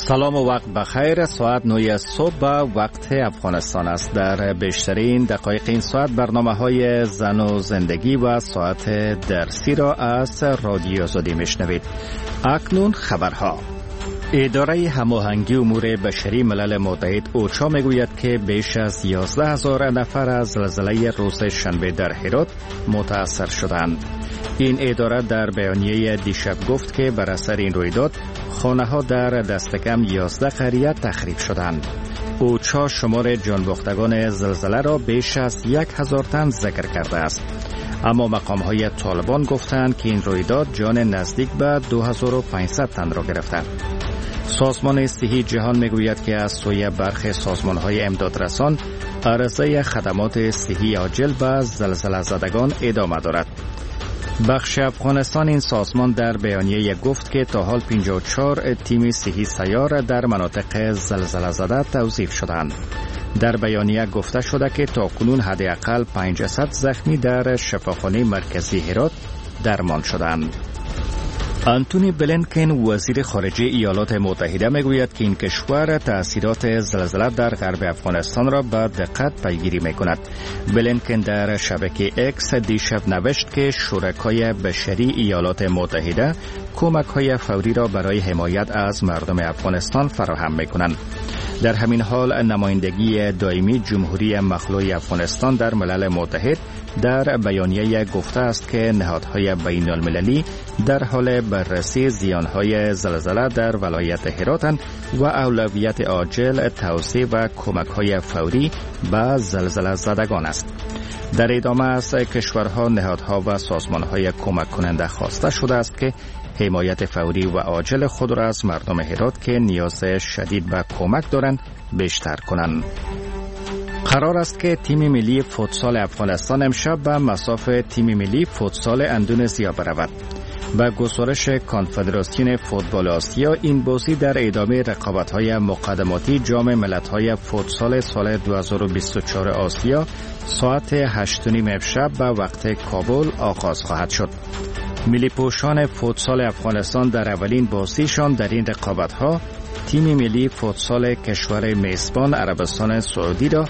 سلام و وقت بخیر. ساعت 9 صبح وقت افغانستان است. در بیشترین دقایق این ساعت برنامه‌های زن و زندگی و ساعت درسی را از رادیو آزادی میشنوید. اکنون خبرها. اداره هماهنگی امور بشری ملل متحد اوچا میگوید که بیش از 11,000 نفر از زلزله روز شنبه در هرات متاثر شدند. این اداره در بیانیه دیشب گفت که بر اثر این رویداد خانه‌ها در دست کم 11 قریه تخریب شدند. اوچا شمار جانباختگان زلزله را بیش از 1,000 تن ذکر کرده است. اما مقام‌های طالبان گفتند که این رویداد جان نزدیک به 2500 تن را گرفته. سازمان صحی جهان میگوید که از سوی برخی سازمان‌های امدادرسان عرضه خدمات صحی عاجل به زلزله زدگان ادامه دارد. بخش افغانستان این سازمان در بیانیه گفت که تا حال 54 تیم صحی سیار در مناطق زلزله زده توظیف شدند. در بیانیه گفته شده که تاکنون حداقل 500 زخمی در شفاخانه مرکزی هرات درمان شدند. آنتونی بلینکن وزیر خارجه ایالات متحده میگوید که این کشور تأثیرات زلزله در غرب افغانستان را با دقت پیگیری میکند. بلینکن در شبکه اکس دیشب نوشت که شرکای بشری ایالات متحده کمک‌های فوری را برای حمایت از مردم افغانستان فراهم میکنند. در همین حال نمایندگی دائمی جمهوری مخلوع افغانستان در ملل متحد در بیانیه گفته است که نهادهای بین المللی در حال بررسی زیانهای زلزله در ولایت هرات و اولویت عاجل توسعه و کمک‌های فوری به زلزله زدگان است. در ادامه از کشورها، نهادها و سازمانهای کمک کننده خواسته شده است که حمایت فوری و عاجل خود را از مردم هرات که نیاز شدید به کمک دارند بیشتر کنند. قرار است که تیم ملی فوتسال افغانستان امشب به مصاف تیم ملی فوتسال اندونزیا برود. با گزارش کنفدراسیون فوتبال آسیا، این بازی در ادامه رقابت‌های مقدماتی جام ملت‌های فوتسال سال 2024 آسیا ساعت 8:30 امشب به وقت کابل آغاز خواهد شد. ملی پوشان فوتسال افغانستان در اولین بازیشان در این رقابت‌ها تیم ملی فوتسال کشور میزبان عربستان سعودی را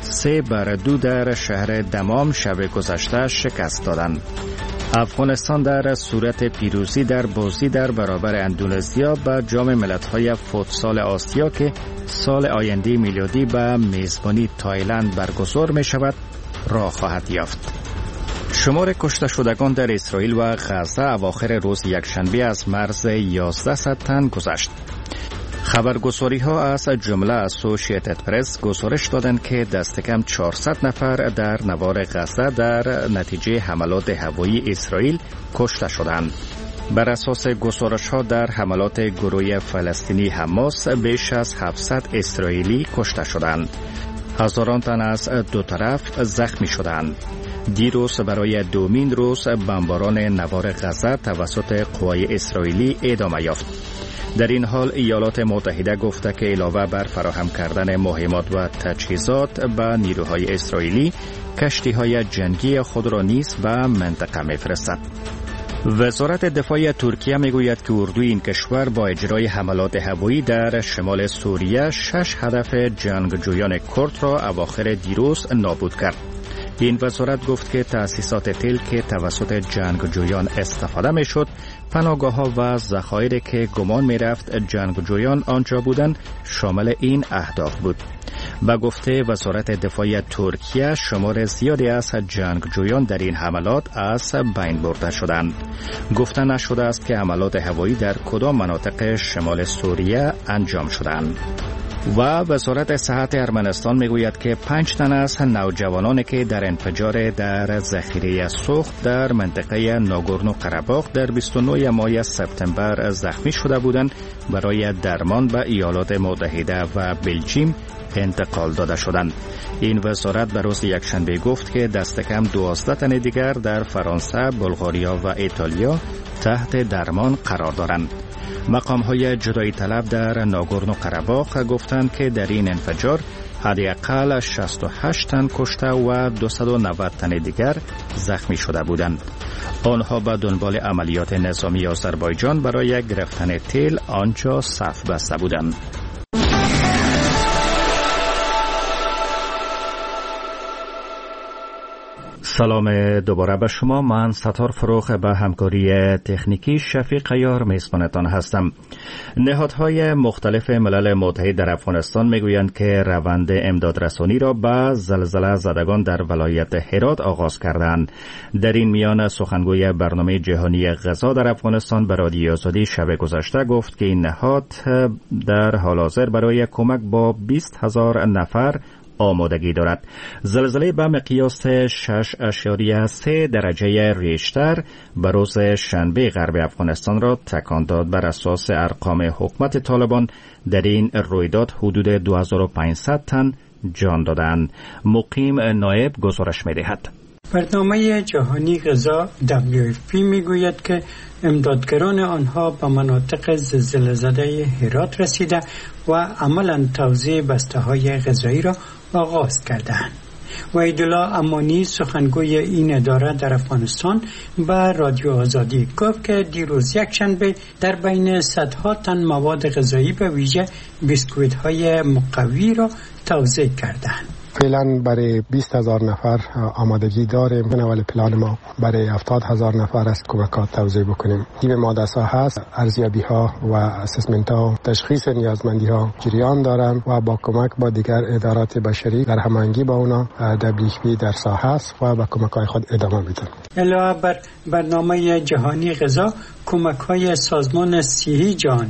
3-2 در شهر دمام شب گذشته شکست دادند. افغانستان در صورت پیروزی در بازی در برابر اندونزیا به جام ملت‌های فوتسال آسیا که سال آینده میلادی به میزبانی تایلند برگزار می شود راه خواهد یافت. شمار کشته شدگان در اسرائیل و غزه اواخر روز یکشنبه از مرز 1100 تن گذشت. خبرگزاری ها از جمله اسوسییتد پرس گزارش دادند که دست کم 400 نفر در نوار غزه در نتیجه حملات هوایی اسرائیل کشته شدند. بر اساس گزارش ها در حملات گروه فلسطینی حماس بیش از 700 اسرائیلی کشته شدند. هزاران تن از دو طرف زخمی شدند. دیروز برای دومین روز بمباران نوار غزه توسط قوای اسرائیلی ادامه یافت. در این حال ایالات متحده گفته که علاوه بر فراهم کردن مهمات و تجهیزات به نیروهای اسرائیلی، کشتی‌های جنگی خود را نیز به منطقه می‌فرستد. وزارت دفاع ترکیه میگوید که اردوی این کشور با اجرای حملات هوایی در شمال سوریه 6 هدف جنگجویان کرد را اواخر دیروز نابود کرد. این وزارت گفت که تأسیسات تل که توسط جنگجویان استفاده میشد، پناهگاه‌ها و ذخایر که گمان میرفت جنگجویان آنجا بودند شامل این اهداف بود. با گفته وزارت دفاع ترکیه، شمار زیادی از جنگجویان در این حملات از بین برده شدند. گفته نشده است که حملات هوایی در کدام مناطق شمال سوریه انجام شدند. و وزارت صحت ارمنستان میگوید که 5 تن از نوجوانانی که در انفجار در ذخیره سوخت در منطقه ناگورنو قره‌باغ در 29 ماه سپتامبر زخمی شده بودند برای درمان به ایالات متحده و بلژیم انتقال داده شدند. این وزارت به روز یکشنبه گفت که دست کم 12 تن دیگر در فرانسه، بلغاریا و ایتالیا تحت درمان قرار دارند. مقام‌های جدایی طلب در ناگورنو قره‌باغ گفتند که در این انفجار حداقل 68 تن کشته و 290 تن دیگر زخمی شده بودند. آنها به دنبال عملیات نظامی آذربایجان برای گرفتن تل آنجا صف بسته بودند. سلام دوباره به شما. من ستار فروخ به همکاری تکنیکی شفیق عیار میزبانتان هستم. نهادهای مختلف ملل متحد در افغانستان میگویند که روند امدادرسانی را به زلزله زدگان در ولایت هرات آغاز کردند. در این میان سخنگوی برنامه جهانی غذا در افغانستان به رادیو آزادی شب گذشته گفت که این نهاد در حال حاضر برای کمک با 20,000 نفر آمادگی دارد. زلزله به مقیاس 6.3 درجه ریشتر به روز شنبه غرب افغانستان را تکان داد. بر اساس ارقام حکومت طالبان در این رویداد حدود 2500 تن جان دادند. مقیم نایب گزارش می‌دهد. برنامه جهانی غذا WFP میگوید که امدادگران آنها به مناطق زلزله زده هرات رسیده و عملاً توزیع بسته‌های غذایی را آغاز کردند. وحیدالله امانی سخنگوی این اداره در افغانستان به رادیو آزادی گفت که دیروز یکشنبه در بین صدها تن مواد غذایی به ویژه بیسکویت‌های مقوی را توزیع کردند. فعلا برای 20,000 نفر آمادگی داریم. اول پلان ما برای 70,000 نفر است کمکات توزیع بکنیم. تیم ما در ساحه است، ارزیابی ها و اسسمنت ها، تشخیص نیازمندی ها جریان دارند و با کمک با دیگر ادارات بشری در هماهنگی با اونا WFP در ساحه است و با کمک های خود ادامه میده. علاوه بر برنامه جهانی غذا، کمک های سازمان صحی جهان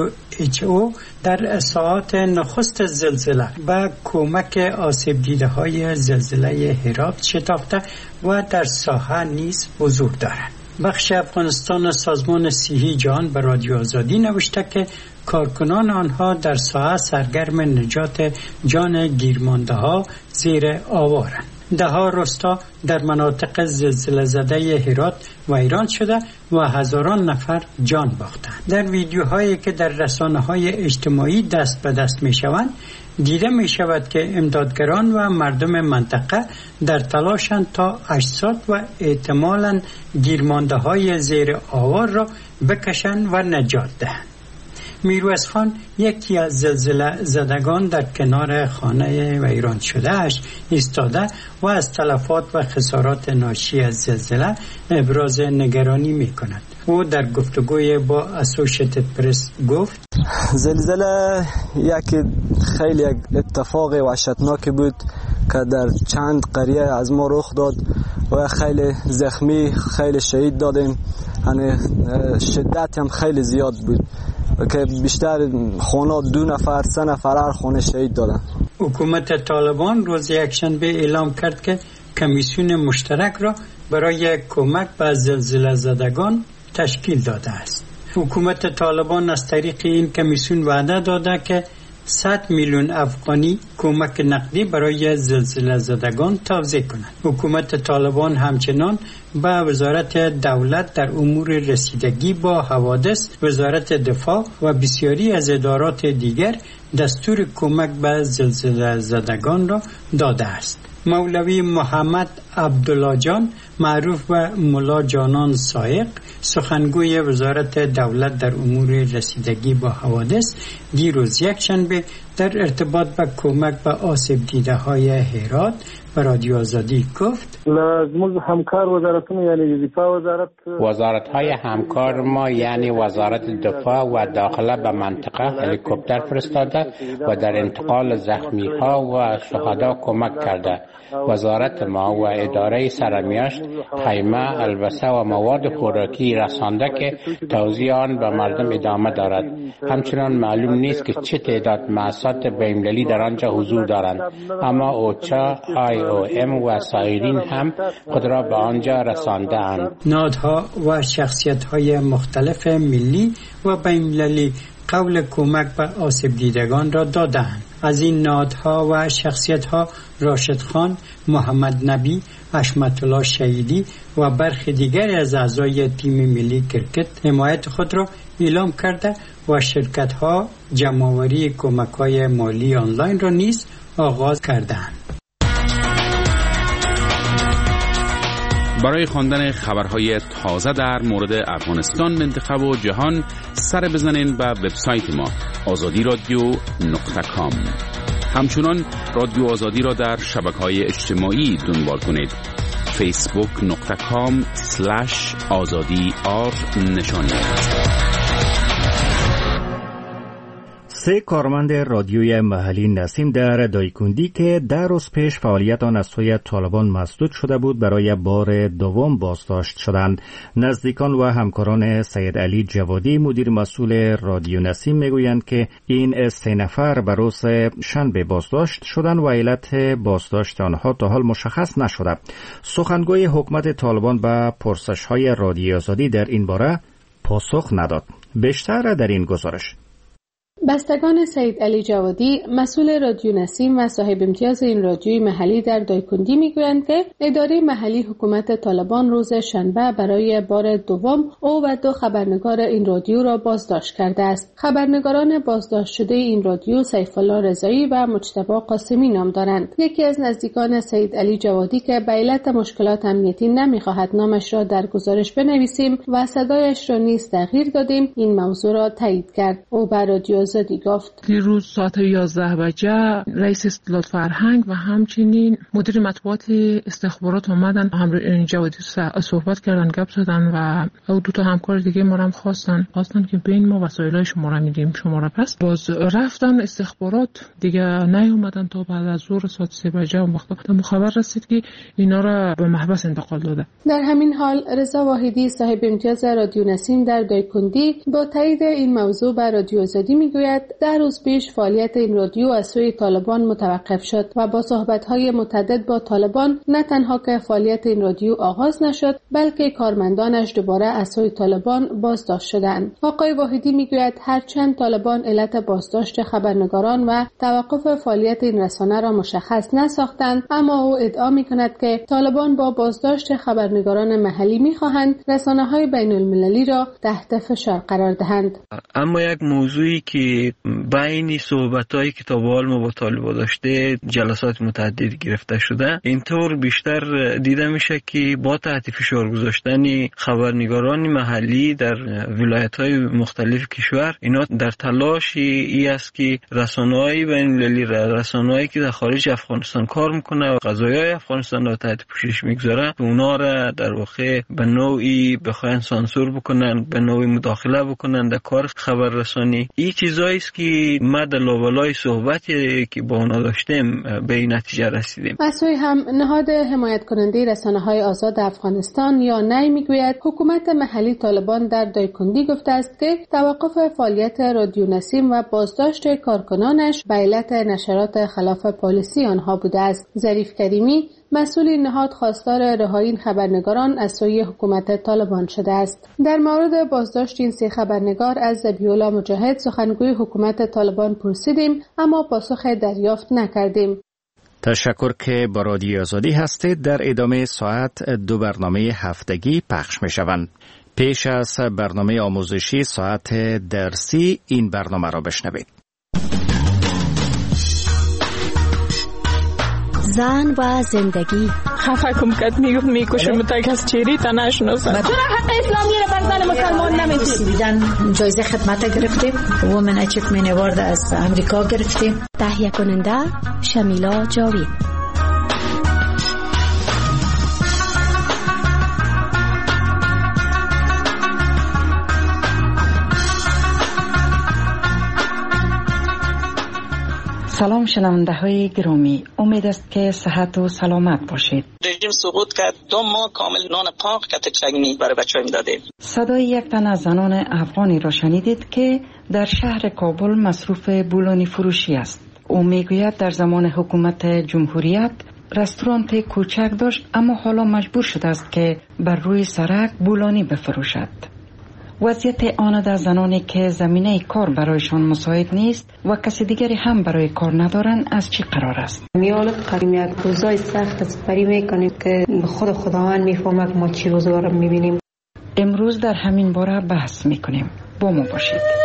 WHO در ساعات نخست زلزله به کمک آسیب دیده های زلزله هرات شتافته و در ساحه نیز حضور دارد. بخش افغانستان سازمان صحی جهان به رادیو آزادی نوشته که کارکنان آنها در ساحه سرگرم نجات جان گیرمانده ها زیر آوارند. ده‌ها رستا در مناطق زلزله زده هرات ویران شده و هزاران نفر جان باختند. در ویدیوهایی که در رسانه‌های اجتماعی دست به دست می‌شوند دیده می‌شود که امدادگران و مردم منطقه در تلاشند تا اجساد و احتمالاً گیرمانده‌های زیر آوار را بکشند و نجات دهند. میرویس خان یکی از زلزله زدگان در کنار خانه ویران شده اش ایستاده و از تلفات و خسارات ناشی از زلزله ابراز نگرانی می کند. او در گفتگوی با اسوشیتد پرس گفت زلزله خیلی اتفاق وحشتناک بود که در چند قریه از ما رخ داد و خیلی زخمی، خیلی شهید دادیم. یعنی شدت هم خیلی زیاد بود که بیشتر خانه 2 نفر 3 نفر هر خانه شهید دادن. حکومت طالبان روز یکشنبه اعلام کرد که کمیسیون مشترک را برای کمک به زلزله زدگان تشکیل داده است. حکومت طالبان از طریق این کمیسیون وعده داده که 100 میلیون افغانی کمک نقدی برای زلزله زدگان توزیع کند. حکومت طالبان همچنان به وزارت دولت در امور رسیدگی با حوادث، وزارت دفاع و بسیاری از ادارات دیگر دستور کمک به زلزله زدگان را داده است. مولوی محمد عبدالله جان معروف به ملا جانان سایق سخنگوی وزارت دولت در امور رسیدگی با حوادث دیروز یکشنبه در ارتباط به کمک به آسیب دیده های هرات به رادیو آزادی گفت وزارت های همکار ما یعنی وزارت دفاع و داخله به منطقه هلیکوپتر فرستاده و در انتقال زخمی ها و شهدا کمک کرده. وزارت ما و اداره سرمیاشت خیمه، البسه و مواد خوراکی رسانده که توزیع آن به مردم ادامه دارد. همچنان معلوم نیست که چه تعداد مؤسسات بین‌المللی در آنجا حضور دارند، اما اوچا، IOM و سایرین هم خود را به آنجا رسانده اند. نهادها و شخصیت‌های مختلف ملی و بین‌المللی قول کمک به آسیب دیدگان را دادند. از این نهادها و شخصیت‌ها راشد خان، محمد نبی، حشمت الله شهیدی و برخی دیگر از اعضای تیم ملی کرکت حمایت خود را اعلام کرده و شرکت‌ها جمع‌آوری کمک‌های مالی آنلاین را نیز آغاز کردند. برای خواندن خبرهای تازه در مورد افغانستان، منطقه و جهان سر بزنین به وبسایت ما azadiradio.com. همچنان رادیو آزادی را در شبکه‌های اجتماعی دنبال کنید. facebook.com/azadi_r نشانی. 3 کارمند رادیوی محلی نسیم در دایکندی که 10 روز پیش فعالیت آن از سوی طالبان مسدود شده بود برای بار دوم بازداشت شدند. نزدیکان و همکاران سید علی جوادی مدیر مسئول رادیو نسیم میگویند که این 3 نفر به روز شنبه بازداشت شدند و علت بازداشت آنها تا حال مشخص نشده. سخنگوی حکومت طالبان به پرسش‌های رادیو آزادی در این باره پاسخ نداد. بیشتر در این گزارش. بستگان سید علی جوادی مسئول رادیو نسیم و صاحب امتیاز این رادیوی محلی در دایکندی میگویند که اداره محلی حکومت طالبان روز شنبه برای بار دوم او و 2 خبرنگار این رادیو را بازداشت کرده است. خبرنگاران بازداشت شده این رادیو سیف الله رضایی و مجتبی قاسمی نام دارند. یکی از نزدیکان سید علی جوادی که به علت مشکلات امنیتی نمیخواهد نامش را در گزارش بنویسیم و صدایش را نیز تغییر دادیم، این موضوع را تایید کرد. او به رادیو آزادی گفت دیروز ساعت 11 بجه رئیس اطلاعات فرهنگ و همچنین مدیر مطبوعات استخبارات اومدن همراه جوادی صحبت کردن، گپ زدن و او 2 همکار دیگه ما هم خواستن که بین ما وسایلای شما را میدیم شما را. پس باز رفتن استخبارات دیگه نیومدن تا بعد از ظهر ساعت 3 بجه اون وقت خبر رسید که اینا را به محبس انتقال داده. در همین حال رضا واحدی صاحب امتیاز رادیو نسیم در دایکندی با تایید این موضوع به رادیو آزادی میگوید 10 روز پیش فعالیت این رادیو از سوی طالبان متوقف شد و با صحبت‌های متعدد با طالبان نه تنها که فعالیت این رادیو آغاز نشد بلکه کارمندانش دوباره از سوی طالبان بازداشت شدند. آقای واحدی میگوید هرچند طالبان علت بازداشت خبرنگاران و توقف فعالیت این رسانه را مشخص نساختند، اما او ادعا می‌کند که طالبان با بازداشت خبرنگاران محلی می‌خواهند رسانه‌های بین‌المللی را تحت فشار قرار دهند. اما یک موضوعی که بین صحبت‌هایی که تا به حال ما با طالبان داشته جلسات متعددی گرفته شده، اینطور بیشتر دیده میشه که با تحت فشار گذاشتن خبرنگاران محلی در ولایت‌های مختلف کشور اینا در تلاش ای است که رسانه‌های بین‌المللی، رسانه‌هایی که در خارج افغانستان کار میکنه و قضایای افغانستان را تحت پوشش میگذاره اونا را در واقع به نوعی بخواین سانسور بکنن، به نوعی مداخله بکنن در کار خبررسانی. این چیزایی است که ما در لابلای صحبتی که با اونا داشتیم به این نتیجه رسیدیم. از سوی هم نهاد حمایت کننده رسانه‌های آزاد افغانستان یا نی میگوید حکومت محلی طالبان در دایکندی گفته است که توقف فعالیت رادیو نسیم و بازداشت کارکنانش به علت نشرات خلاف پالیسی آنها بوده است. ظریف کریمی مسئول این نهاد خواستار رهایی این خبرنگاران از سوی حکومت طالبان شده است. در مورد بازداشت این 3 خبرنگار از ذبیح‌الله مجاهد سخنگوی حکومت طالبان پرسیدیم اما پاسخ دریافت نکردیم. تشکر که با رادیو آزادی هستید. در ادامه ساعت 2 برنامه هفتگی پخش می شوند. پیش از برنامه آموزشی ساعت درسی این برنامه را بشنوید. زن و زندگی خفه کم کد میکشم تا کس چیری تا نشناسم. چرا حق اسلامی را بر زن مسلمان نمیدید؟ جایزه خدمت گرفتیم، وومن اچیومنت اوارد از امریکا گرفتیم. تهیه کننده شمیلا جاوید. سلام شنونده های گرامی، امید است که صحت و سلامت باشید. رژیم سقوط کرد، 2 ماه کامل نان پاک کتچگنی برای بچه‌ها میدادیم. صدای یک تن از زنان افغانی را شنیدید که در شهر کابل مصروف بولانی فروشی است. او میگوید در زمان حکومت جمهوریت رستوران کوچک داشت اما حالا مجبور شده است که بر روی سرک بولانی بفروشد. وضعیت آن در زنانی که زمینه کار برایشان مساعد نیست و کسی دیگری هم برای کار ندارند از چی قرار است؟ میال قدیمیت روزای سخت سپری میکنیم که خود خداوند میفهمه ما چی روزگار میبینیم. امروز در همین باره بحث میکنیم. با ما باشید.